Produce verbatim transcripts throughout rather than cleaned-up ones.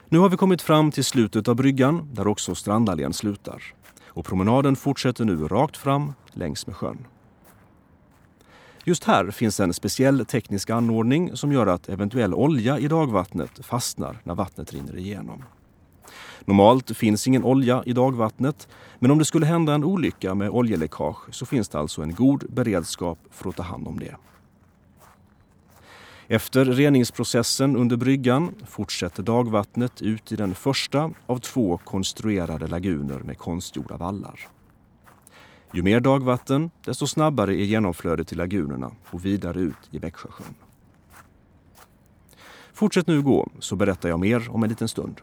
Nu har vi kommit fram till slutet av bryggan där också Strandallén slutar. Och promenaden fortsätter nu rakt fram längs med sjön. Just här finns en speciell teknisk anordning som gör att eventuell olja i dagvattnet fastnar när vattnet rinner igenom. Normalt finns ingen olja i dagvattnet, men om det skulle hända en olycka med oljeläckage så finns det alltså en god beredskap för att ta hand om det. Efter reningsprocessen under bryggan fortsätter dagvattnet ut i den första av två konstruerade laguner med konstgjorda vallar. Ju mer dagvatten, desto snabbare är genomflödet i lagunerna och vidare ut i Växjösjön. Fortsätt nu gå så berättar jag mer om en liten stund.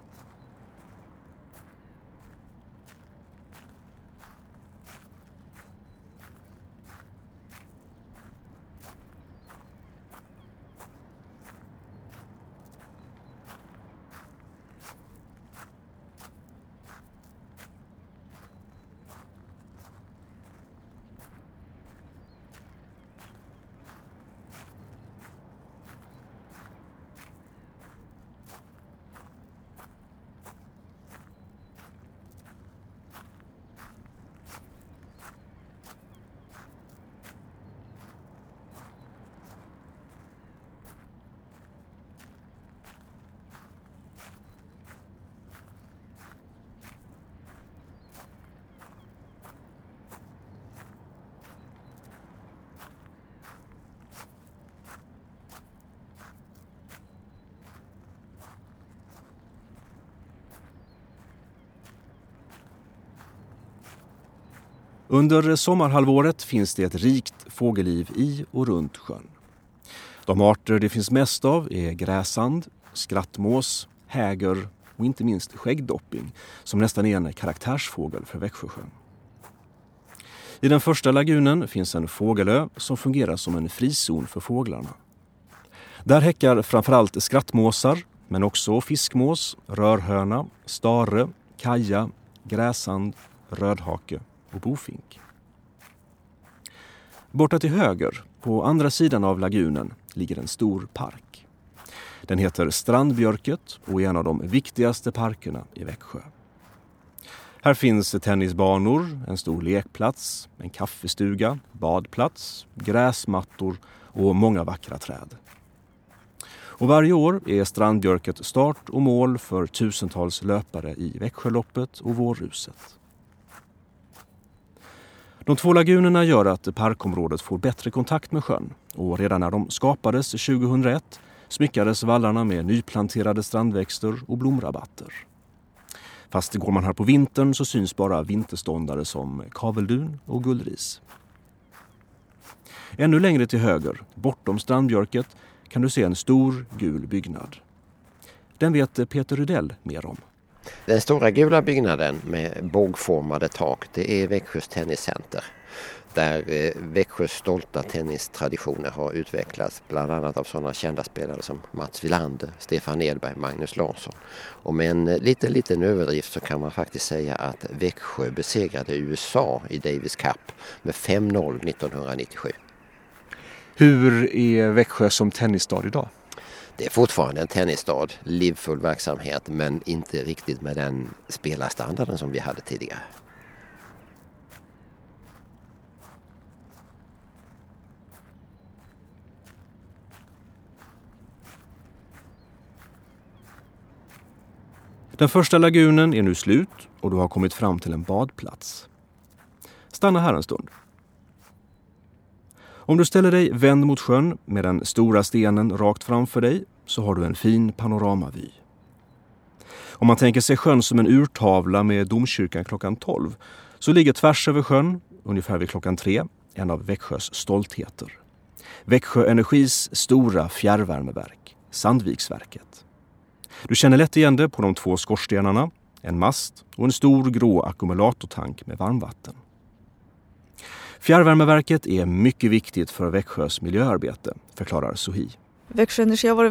Under sommarhalvåret finns det ett rikt fågelliv i och runt sjön. De arter det finns mest av är gräsand, skrattmås, häger och inte minst skäggdopping som nästan är en karaktärsfågel för Växjösjön. I den första lagunen finns en fågelö som fungerar som en frizon för fåglarna. Där häckar framförallt skrattmåsar men också fiskmås, rörhörna, stare, kaja, gräsand, rödhake och bofink. Borta till höger, på andra sidan av lagunen, ligger en stor park. Den heter Strandbjörket och är en av de viktigaste parkerna i Växjö. Här finns tennisbanor, en stor lekplats, en kaffestuga, badplats, gräsmattor och många vackra träd. Och varje år är Strandbjörket start och mål för tusentals löpare i Växjöloppet och Vårruset. De två lagunerna gör att parkområdet får bättre kontakt med sjön och redan när de skapades tjugohundraett smyckades vallarna med nyplanterade strandväxter och blomrabatter. Fast går man här på vintern så syns bara vinterståndare som kaveldun och gullris. Ännu längre till höger, bortom Strandbjörket, kan du se en stor gul byggnad. Den vet Peter Rydell mer om. Den stora gula byggnaden med bågformade tak, det är Växjös tenniscenter. Där Växjös stolta tennistraditioner har utvecklats bland annat av sådana kända spelare som Mats Wilander, Stefan Edberg, Magnus Larsson. Och med en liten, liten överdrift så kan man faktiskt säga att Växjö besegrade U S A i Davis Cup med fem noll nittonhundranittiosju. Hur är Växjö som tennisstad idag? Det är fortfarande en tennisstad, livfull verksamhet men inte riktigt med den spelarstandarden som vi hade tidigare. Den första lagunen är nu slut och du har kommit fram till en badplats. Stanna här en stund. Om du ställer dig vänd mot sjön med den stora stenen rakt framför dig så har du en fin panoramavy. Om man tänker sig sjön som en urtavla med domkyrkan klockan tolv så ligger tvärs över sjön, ungefär vid klockan tre, en av Växjös stoltheter. Växjö Energis stora fjärrvärmeverk, Sandviksverket. Du känner lätt igen det på de två skorstenarna, en mast och en stor grå ackumulatortank med varmvatten. Fjärrvärmeverket är mycket viktigt för Växjös miljöarbete, förklarar Sohi. Växjö Energi har varit